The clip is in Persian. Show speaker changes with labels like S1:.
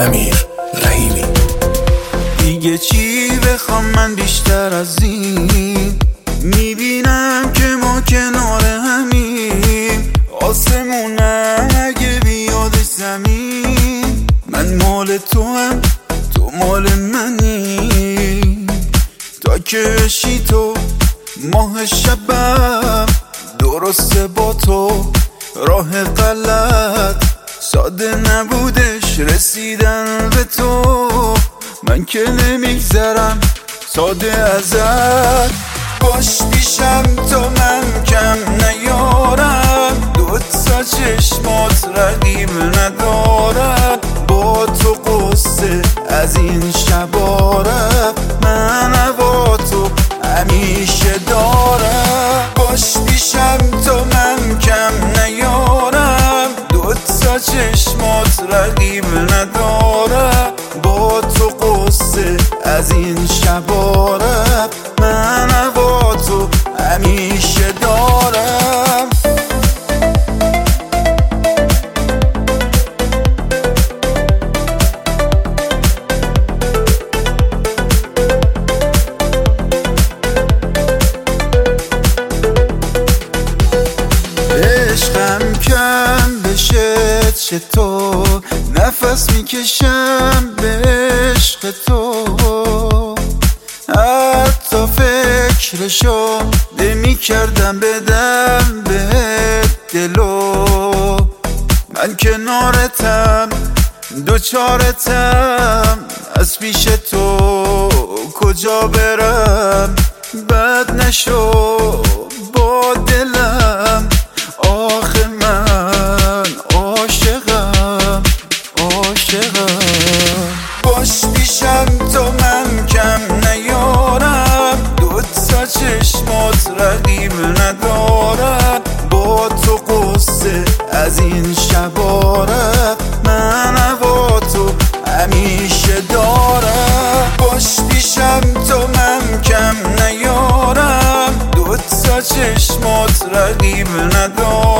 S1: امیر رحیمی.
S2: دیگه چی بخوام من بیشتر از این؟ میبینم که ما کنار همیم، آسمونه اگه بیاد زمین. من مال تو هم تو مال منی، تا که بشی تو ماه شبم. درسته با تو راه غلط ساده نبودش رسیدن به تو، من که نمیگذرم ساده ازت. باش پیشم تو من کم نیارم، دوتا چشمات رقیب ندارم. با تو قصه از این شبارم، من هوا تو همیشه دارم. باش پیشم تو من کم نیارم، دوتا چشمات رقیب ندارم. با تو قصه از این شبارم، من هوا تو همیشه دارم. عشقم کم بشه چطور، نفس میکشم به عشق تو. حتی فکرشو نمیکردم بدم بهت دلو. من کنارتم دوچارتم، از پیش تو کجا برم؟ بد نشو با دلم، آخه من عاشقم عاشقم. باش پیشم تو من کم نیارم، دوتا چشمات رقیب ندارم. با تو قصه از این شبارم، من هوا تو همیشه دارم. باش پیشم تو من کم نیارم، دوتا چشمات رقیب ندارم.